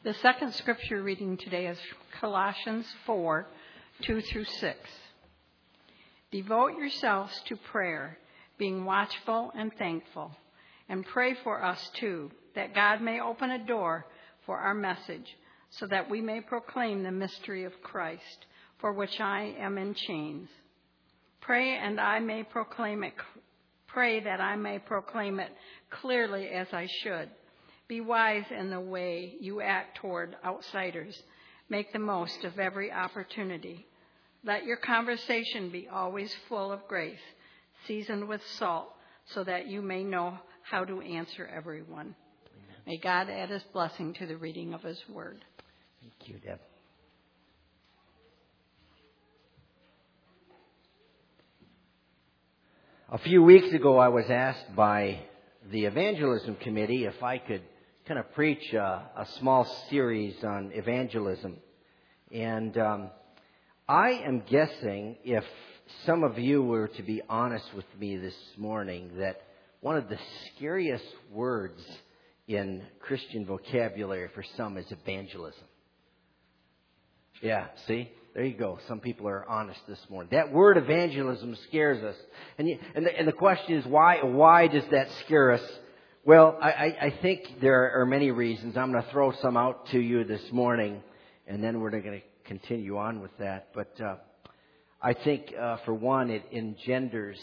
The second scripture reading today is Colossians 4, 2 through 6. Devote yourselves to prayer, being watchful and thankful, and pray for us too, that God may open a door for our message, so that we may proclaim the mystery of Christ, for which I am in chains. Pray that I may proclaim it clearly as I should. Be wise in the way you act toward outsiders. Make the most of every opportunity. Let your conversation be always full of grace, seasoned with salt, so that you may know how to answer everyone. Amen. May God add his blessing to the reading of his word. Thank you, Deb. A few weeks ago, I was asked by the evangelism committee if I could kind of preach a small series on evangelism. And I am guessing, if some of you were to be honest with me this morning, that one of the scariest words in Christian vocabulary for some is evangelism. Yeah, see? There you go. Some people are honest this morning. That word evangelism scares us. And the question is, why does that scare us? Well, I think there are many reasons. I'm going to throw some out to you this morning, and then we're going to continue on with that. But I think, for one, it engenders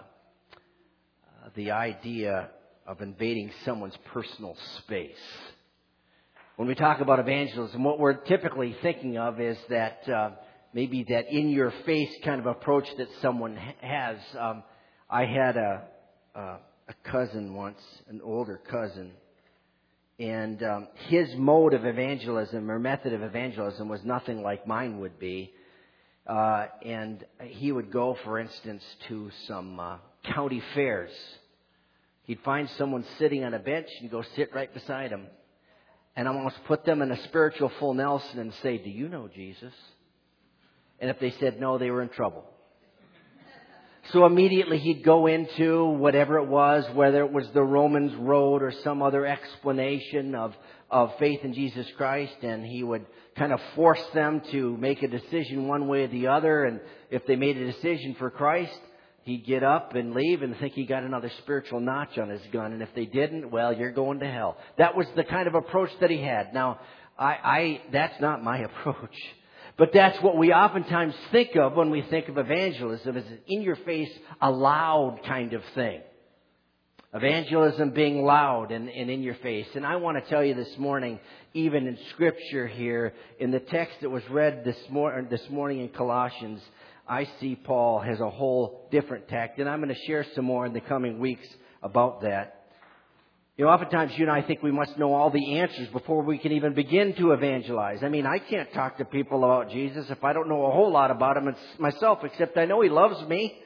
the idea of invading someone's personal space. When we talk about evangelism, what we're typically thinking of is that maybe that in-your-face kind of approach that someone has. I had a cousin once, an older cousin, and his mode of evangelism or method of evangelism was nothing like mine would be. And he would go, for instance, to some county fairs. He'd find someone sitting on a bench and go sit right beside him and almost put them in a spiritual full Nelson and say, "Do you know Jesus?" And if they said no, they were in trouble. So immediately he'd go into whatever it was, whether it was the Romans Road or some other explanation of faith in Jesus Christ, and he would kind of force them to make a decision one way or the other. And if they made a decision for Christ, he'd get up and leave and think he got another spiritual notch on his gun. And if they didn't, well, you're going to hell. That was the kind of approach that he had. Now, that's not my approach. But that's what we oftentimes think of when we think of evangelism, as an in-your-face, a loud kind of thing. Evangelism being loud and in your face. And I want to tell you this morning, even in Scripture here, in the text that was read this morning in Colossians, I see Paul has a whole different tact. And I'm going to share some more in the coming weeks about that. You know, oftentimes you and I think we must know all the answers before we can even begin to evangelize. I mean, I can't talk to people about Jesus if I don't know a whole lot about him myself, except I know he loves me.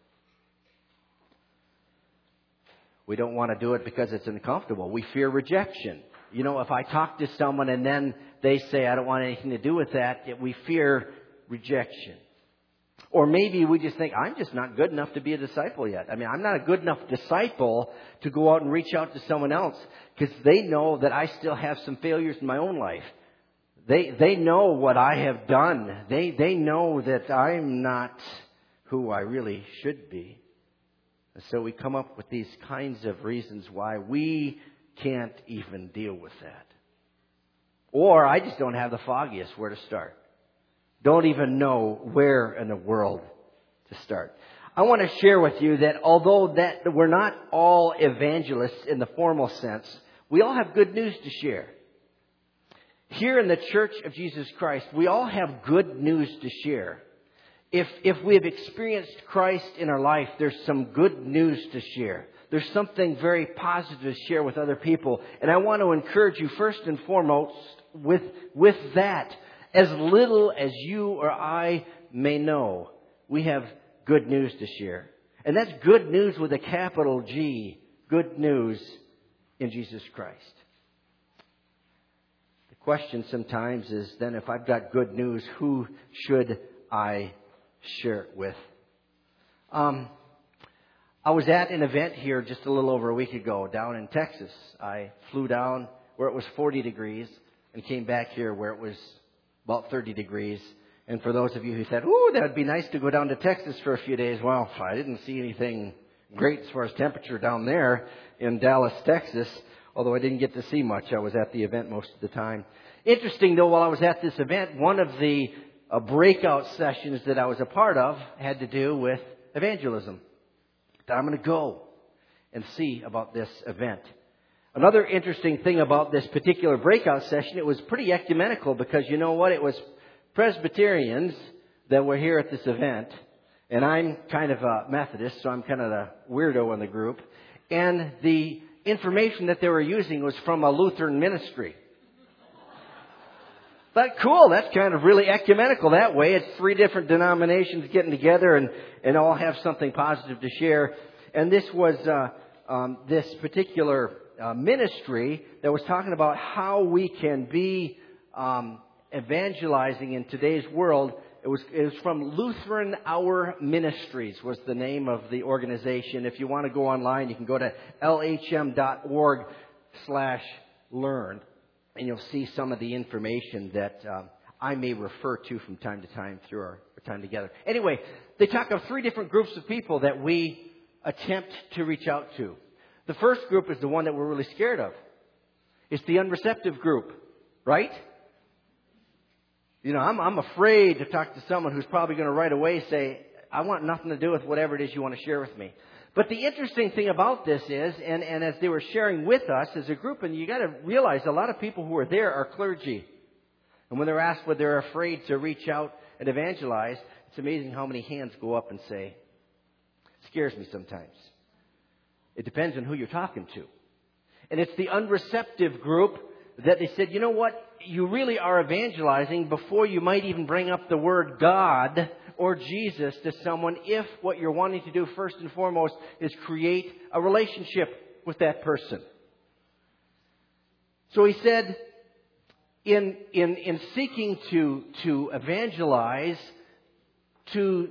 We don't want to do it because it's uncomfortable. We fear rejection. You know, if I talk to someone and then they say, "I don't want anything to do with that," we fear rejection. Or maybe we just think, "I'm just not good enough to be a disciple yet." I mean, I'm not a good enough disciple to go out and reach out to someone else, because they know that I still have some failures in my own life. They know what I have done. They know that I'm not who I really should be. And so we come up with these kinds of reasons why we can't even deal with that. Or I just don't have the foggiest where to start. Don't even know where in the world to start. I want to share with you that although that we're not all evangelists in the formal sense, we all have good news to share. Here in the Church of Jesus Christ, we all have good news to share. If we have experienced Christ in our life, there's some good news to share. There's something very positive to share with other people. And I want to encourage you first and foremost with that. As little as you or I may know, we have good news to share. And that's good news with a capital G. Good news in Jesus Christ. The question sometimes is then, if I've got good news, who should I share it with? I was at an event here just a little over a week ago down in Texas. I flew down where it was 40 degrees. and came back here where it was about 30 degrees. And for those of you who said, ooh, that would be nice to go down to Texas for a few days. Well, I didn't see anything great as far as temperature down there in Dallas, Texas, although I didn't get to see much. I was at the event most of the time. Interesting, though, while I was at this event, one of the breakout sessions that I was a part of had to do with evangelism. I'm going to go and see about this event. Another interesting thing about this particular breakout session, it was pretty ecumenical because you know what? It was Presbyterians that were here at this event. And I'm kind of a Methodist, so I'm kind of the weirdo in the group. And the information that they were using was from a Lutheran ministry. But cool, that's kind of really ecumenical that way. It's 3 different denominations getting together and all have something positive to share. And this was this particular ministry that was talking about how we can be evangelizing in today's world. It was from Lutheran Hour Ministries was the name of the organization. If you want to go online, you can go to lhm.org/learn. And you'll see some of the information that I may refer to from time to time through our time together. Anyway, they talk of 3 different groups of people that we attempt to reach out to. The first group is the one that we're really scared of. It's the unreceptive group, right? You know, I'm afraid to talk to someone who's probably going to right away say, I want nothing to do with whatever it is you want to share with me. But the interesting thing about this is, and as they were sharing with us as a group, and you got to realize a lot of people who are there are clergy. And when they're asked whether they're afraid to reach out and evangelize, it's amazing how many hands go up and say, it scares me sometimes. It depends on who you're talking to. And it's the unreceptive group that they said, you know what? You really are evangelizing before you might even bring up the word God or Jesus to someone if what you're wanting to do first and foremost is create a relationship with that person. So he said, in seeking to evangelize to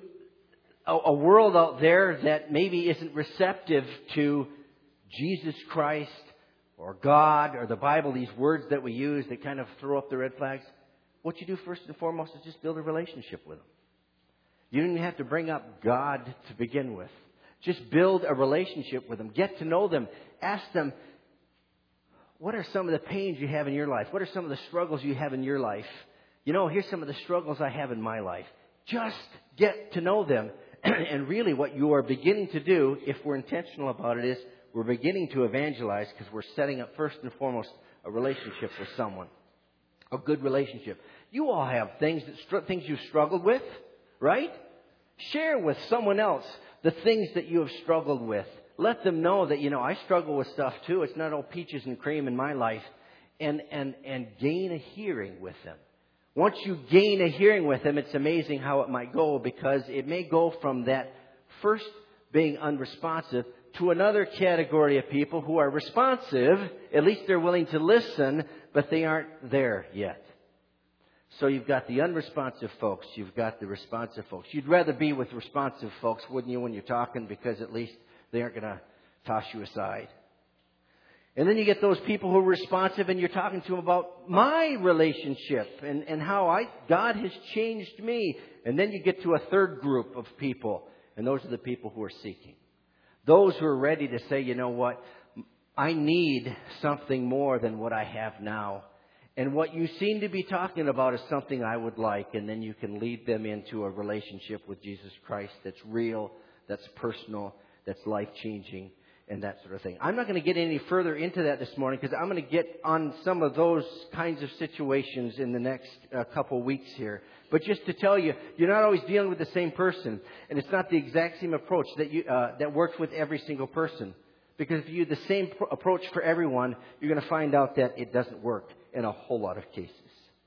a world out there that maybe isn't receptive to Jesus Christ or God or the Bible, these words that we use that kind of throw up the red flags, what you do first and foremost is just build a relationship with them. You don't even have to bring up God to begin with. Just build a relationship with them. Get to know them. Ask them, what are some of the pains you have in your life? What are some of the struggles you have in your life? You know, here's some of the struggles I have in my life. Just get to know them. And really what you are beginning to do, if we're intentional about it, is we're beginning to evangelize because we're setting up first and foremost a relationship with someone. A good relationship. You all have things you've struggled with, right? Share with someone else the things that you have struggled with. Let them know that, you know, I struggle with stuff too. It's not all peaches and cream in my life. And gain a hearing with them. Once you gain a hearing with them, it's amazing how it might go, because it may go from that first being unresponsive to another category of people who are responsive. At least they're willing to listen, but they aren't there yet. So you've got the unresponsive folks. You've got the responsive folks. You'd rather be with responsive folks, wouldn't you, when you're talking, because at least they aren't going to toss you aside. And then you get those people who are responsive, and you're talking to them about my relationship and how God has changed me. And then you get to a third group of people, and those are the people who are seeking. Those who are ready to say, you know what, I need something more than what I have now. And what you seem to be talking about is something I would like. And then you can lead them into a relationship with Jesus Christ that's real, that's personal, that's life-changing, and that sort of thing. I'm not going to get any further into that this morning because I'm going to get on some of those kinds of situations in the next couple weeks here. But just to tell you, you're not always dealing with the same person. And it's not the exact same approach that works with every single person. Because if you use the same approach for everyone, you're going to find out that it doesn't work in a whole lot of cases.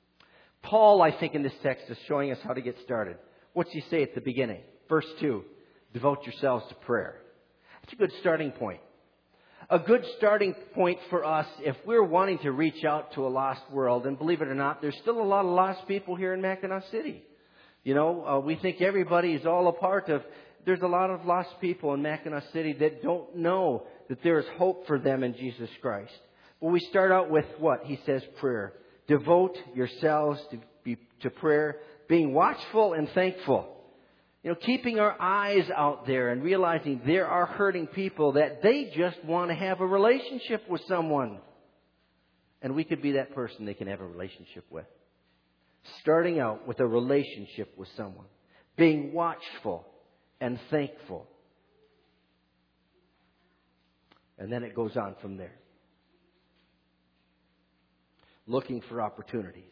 Paul, I think, in this text is showing us how to get started. What's he say at the beginning? Verse 2, devote yourselves to prayer. That's a good starting point. A good starting point for us if we're wanting to reach out to a lost world. And believe it or not, there's still a lot of lost people here in Mackinac City. You know, we think everybody is all a part of. There's a lot of lost people in Mackinac City that don't know that there is hope for them in Jesus Christ. Well, we start out with what? He says prayer. devote yourselves to prayer, being watchful and thankful. Keeping our eyes out there and realizing there are hurting people that they just want to have a relationship with someone. And we could be that person they can have a relationship with. Starting out with a relationship with someone. Being watchful and thankful. And then it goes on from there. Looking for opportunities.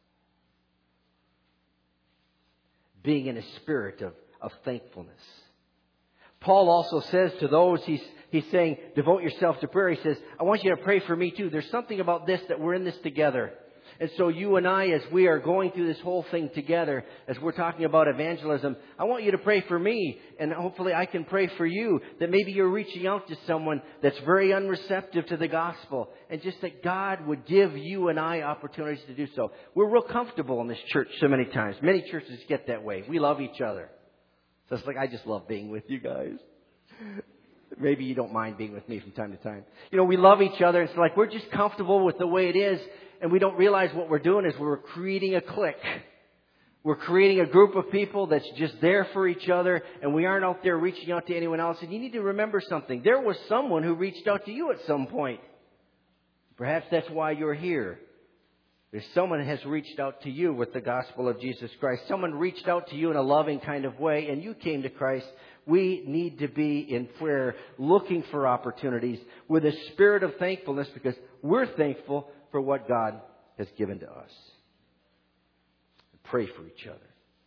Being in a spirit of thankfulness. Paul also says to those, he's saying, devote yourself to prayer. He says, I want you to pray for me too. There's something about this that we're in this together. And so you and I, as we are going through this whole thing together, as we're talking about evangelism, I want you to pray for me. And hopefully I can pray for you. That maybe you're reaching out to someone that's very unreceptive to the gospel. And just that God would give you and I opportunities to do so. We're real comfortable in this church so many times. Many churches get that way. We love each other. So it's like, I just love being with you guys. Maybe you don't mind being with me from time to time. We love each other. It's like we're just comfortable with the way it is. And we don't realize what we're doing is we're creating a clique. We're creating a group of people that's just there for each other. And we aren't out there reaching out to anyone else. And you need to remember something. There was someone who reached out to you at some point. Perhaps that's why you're here. There's someone that has reached out to you with the gospel of Jesus Christ. Someone reached out to you in a loving kind of way, and you came to Christ. We need to be in prayer, looking for opportunities with a spirit of thankfulness, because we're thankful for what God has given to us. Pray for each other.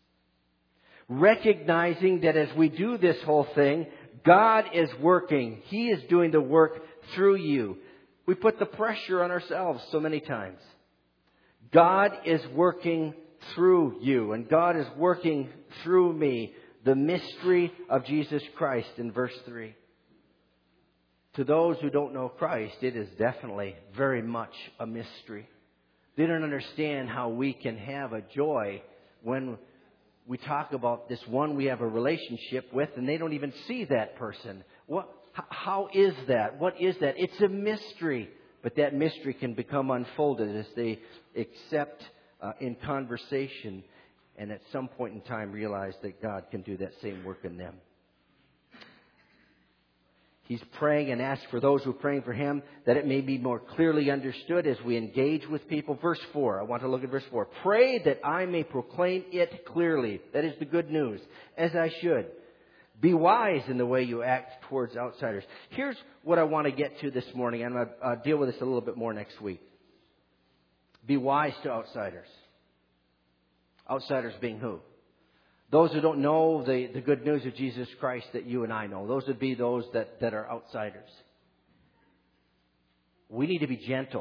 Recognizing that as we do this whole thing, God is working. He is doing the work through you. We put the pressure on ourselves so many times. God is working through you, and God is working through me. The mystery of Jesus Christ in verse 3. To those who don't know Christ, it is definitely very much a mystery. They don't understand how we can have a joy when we talk about this one we have a relationship with, and they don't even see that person. How is that? What is that? It's a mystery. But that mystery can become unfolded as they accept in conversation, and at some point in time realize that God can do that same work in them. He's praying and asks for those who are praying for him that it may be more clearly understood as we engage with people. Verse 4, I want to look at verse 4. Pray that I may proclaim it clearly. That is the good news, as I should. Be wise in the way you act towards outsiders. Here's what I want to get to this morning. I'm going to deal with this a little bit more next week. Be wise to outsiders. Outsiders being who? Those who don't know the good news of Jesus Christ that you and I know. Those would be those that are outsiders. We need to be gentle.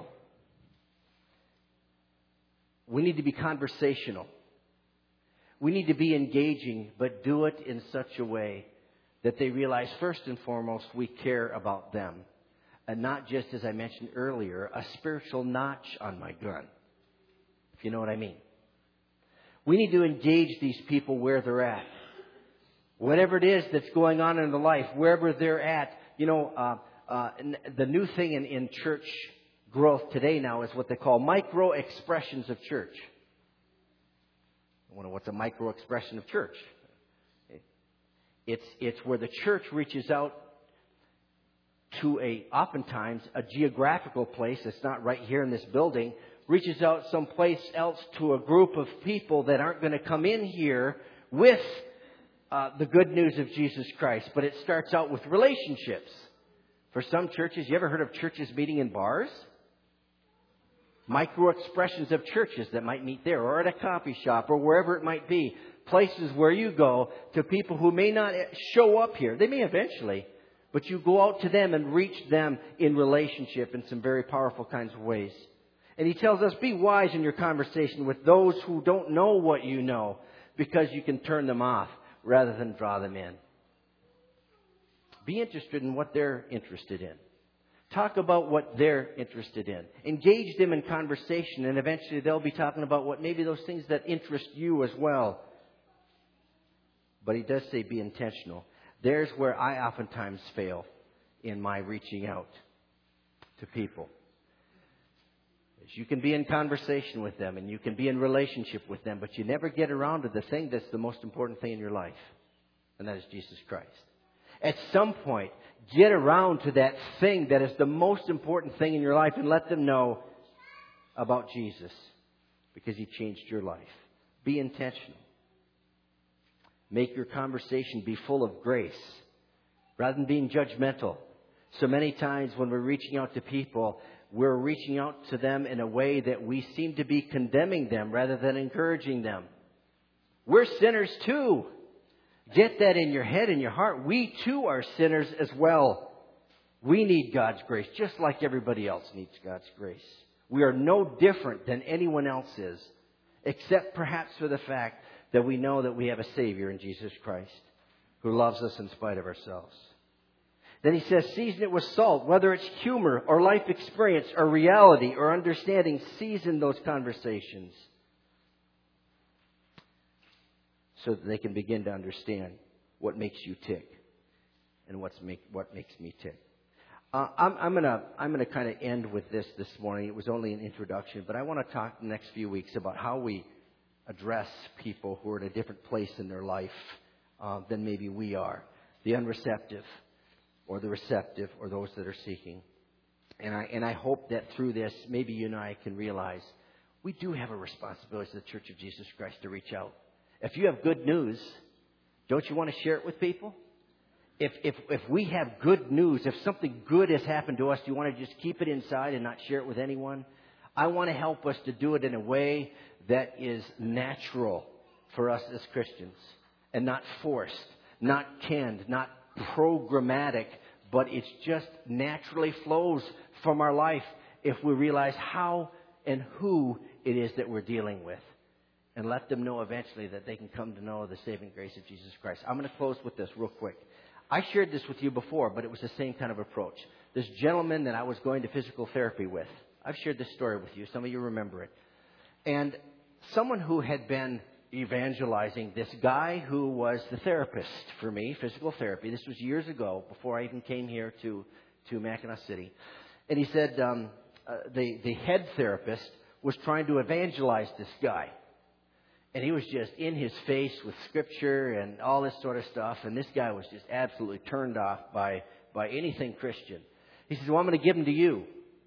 We need to be conversational. We need to be engaging, but do it in such a way that they realize, first and foremost, we care about them. And not just, as I mentioned earlier, a spiritual notch on my gun, if you know what I mean. We need to engage these people where they're at. Whatever it is that's going on in their life, wherever they're at. The new thing in church growth today now is what they call micro expressions of church. What's a micro expression of church? It's where the church reaches out to oftentimes a geographical place that's not right here in this building, reaches out someplace else to a group of people that aren't going to come in here with the good news of Jesus Christ. But it starts out with relationships. For some churches, you ever heard of churches meeting in bars? Micro expressions of churches that might meet there, or at a coffee shop, or wherever it might be. Places where you go to people who may not show up here. They may eventually, but you go out to them and reach them in relationship in some very powerful kinds of ways. And he tells us, be wise in your conversation with those who don't know what you know, because you can turn them off rather than draw them in. Be interested in what they're interested in. Talk about what they're interested in. Engage them in conversation, and eventually they'll be talking about what maybe those things that interest you as well. But he does say be intentional. There's where I oftentimes fail in my reaching out to people. is you can be in conversation with them and you can be in relationship with them, but you never get around to the thing that's the most important thing in your life, and that is Jesus Christ. At some point, get around to that thing that is the most important thing in your life and let them know about Jesus because He changed your life. Be intentional. Make your conversation be full of grace rather than being judgmental. So many times when we're reaching out to people, we're reaching out to them in a way that we seem to be condemning them rather than encouraging them. We're sinners too. Get that in your head and your heart. We too are sinners as well. We need God's grace just like everybody else needs God's grace. We are no different than anyone else is, except perhaps for the fact that we know that we have a Savior in Jesus Christ who loves us in spite of ourselves. Then he says, season it with salt, whether it's humor or life experience or reality or understanding, season those conversations so that they can begin to understand what makes you tick and what makes me tick. I'm gonna kind of end with this morning. It was only an introduction, but I want to talk the next few weeks about how we address people who are in a different place in their life than maybe we are. The unreceptive or the receptive or those that are seeking. And I hope that through this, maybe you and I can realize we do have a responsibility as the Church of Jesus Christ to reach out. If you have good news, don't you want to share it with people? If we have good news, if something good has happened to us, do you want to just keep it inside and not share it with anyone? I want to help us to do it in a way that is natural for us as Christians and not forced, not canned, not programmatic, but it just naturally flows from our life if we realize how and who it is that we're dealing with. And let them know eventually that they can come to know the saving grace of Jesus Christ. I'm going to close with this real quick. I shared this with you before, but it was the same kind of approach. This gentleman that I was going to physical therapy with, I've shared this story with you. Some of you remember it. And someone who had been evangelizing this guy who was the therapist for me, physical therapy. This was years ago, before I even came here to Mackinac City. And he said the head therapist was trying to evangelize this guy. And he was just in his face with Scripture and all this sort of stuff. And this guy was just absolutely turned off by anything Christian. He says, well, I'm going to give him to you.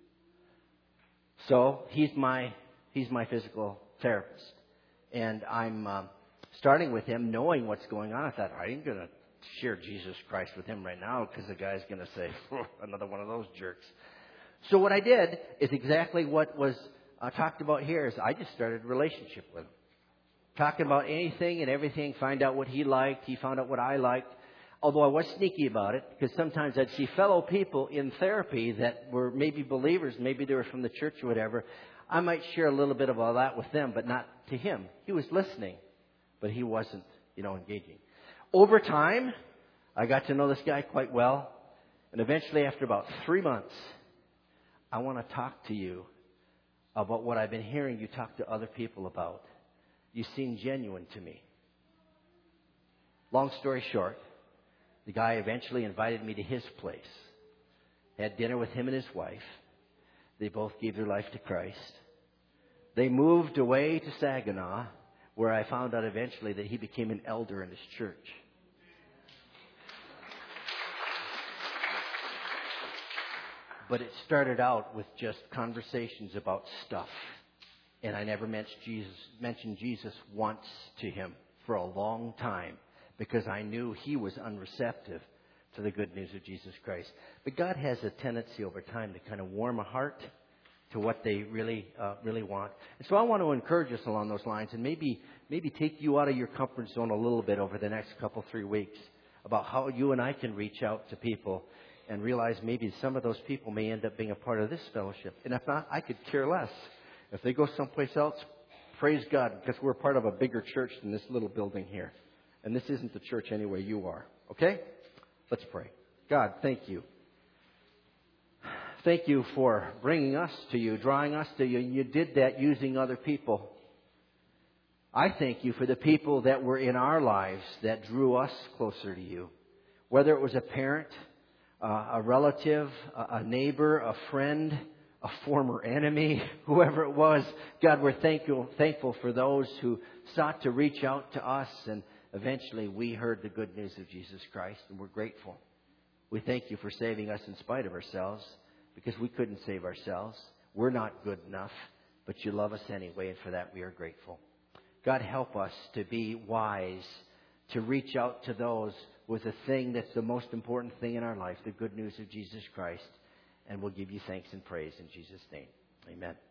So he's my physical therapist. And I'm starting with him knowing what's going on. I thought, I ain't going to share Jesus Christ with him right now because the guy's going to say, another one of those jerks. So what I did is exactly what was talked about here. Is I just started a relationship with him. Talking about anything and everything, find out what he liked. He found out what I liked. Although I was sneaky about it, because sometimes I'd see fellow people in therapy that were maybe believers, maybe they were from the church or whatever. I might share a little bit of all that with them, but not to him. He was listening, but he wasn't, engaging. Over time, I got to know this guy quite well. And eventually, after about 3 months, I want to talk to you about what I've been hearing you talk to other people about. You seem genuine to me. Long story short, the guy eventually invited me to his place. Had dinner with him and his wife. They both gave their life to Christ. They moved away to Saginaw, where I found out eventually that he became an elder in his church. But it started out with just conversations about stuff. And I never mentioned Jesus once to him for a long time because I knew he was unreceptive to the good news of Jesus Christ. But God has a tendency over time to kind of warm a heart to what they really want. And so I want to encourage us along those lines and maybe take you out of your comfort zone a little bit over the next 3 weeks about how you and I can reach out to people and realize maybe some of those people may end up being a part of this fellowship. And if not, I could care less. If they go someplace else, praise God, because we're part of a bigger church than this little building here. And this isn't the church anyway you are. Okay? Let's pray. God, thank you. Thank you for bringing us to you, drawing us to you. And you did that using other people. I thank you for the people that were in our lives that drew us closer to you. Whether it was a parent, a relative, a neighbor, a friend, a former enemy, whoever it was. God, we're thankful for those who sought to reach out to us, and eventually we heard the good news of Jesus Christ, and we're grateful. We thank you for saving us in spite of ourselves, because we couldn't save ourselves. We're not good enough, but you love us anyway, and for that we are grateful. God, help us to be wise, to reach out to those with the thing that's the most important thing in our life, the good news of Jesus Christ. And we'll give you thanks and praise in Jesus' name. Amen.